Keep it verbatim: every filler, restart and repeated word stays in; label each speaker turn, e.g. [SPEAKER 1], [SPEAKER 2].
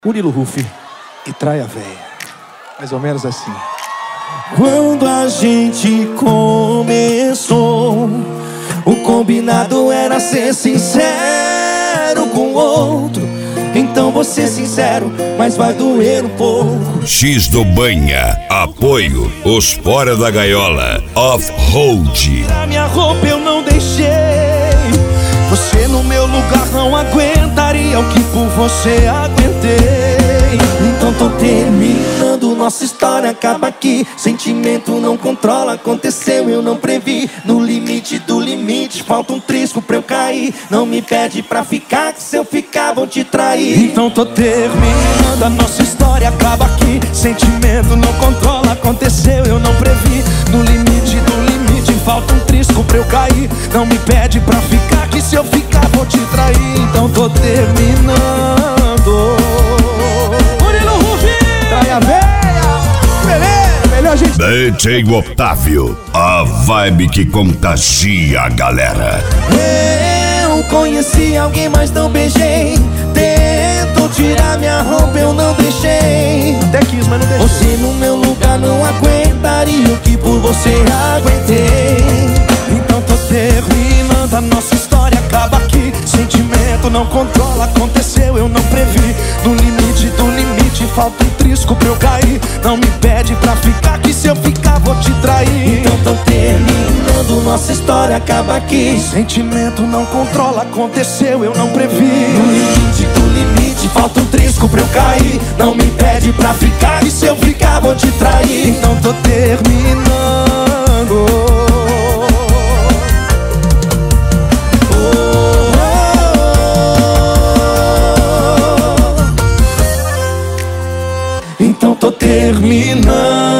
[SPEAKER 1] Murilo Huff e Traia Véia. Mais ou menos assim.
[SPEAKER 2] Quando a gente começou, o combinado era ser sincero com o outro. Então vou ser sincero, mas vai doer um pouco.
[SPEAKER 3] X do Banha, apoio, os fora da gaiola, off-road.
[SPEAKER 2] A minha roupa eu não deixei. Você no meu lugar não aguentaria o que por você aguentei. Então tô terminando, nossa história acaba aqui. Sentimento não controla, aconteceu, eu não previ. No limite do limite, falta um trisco pra eu cair. Não me pede pra ficar, que se eu ficar vou te trair. Então tô terminando, a nossa história acaba aqui. Sentimento não controla, aconteceu, eu não previ. No limite do limite, falta um trisco pra eu cair. Não me pede pra ficar, que se eu ficar vou te trair. Então tô terminando. Murilo Huff, Traia Véia, beleza, melhor gente.
[SPEAKER 3] D J Otávio, a vibe que contagia a galera.
[SPEAKER 2] Eu conheci alguém, mas não beijei. Tentou tirar minha roupa, eu não deixei.
[SPEAKER 1] Até quis, mas não deixei.
[SPEAKER 2] Você no meu lugar não aguentaria o que por você aguentei. Então tô terminando, a nossa história acaba aqui. Sentimento não controla, aconteceu, eu não previ. No limite do limite, falta um trisco pra eu cair. Não me pede pra ficar, que se eu ficar vou te trair. Então tô terminando, nossa história acaba aqui. Sentimento não controla, aconteceu, eu não previ. No limite do limite, falta um trisco pra eu cair. Não me pede pra ficar, e se eu ficar vou te trair. Então tô terminando. Então tô terminando.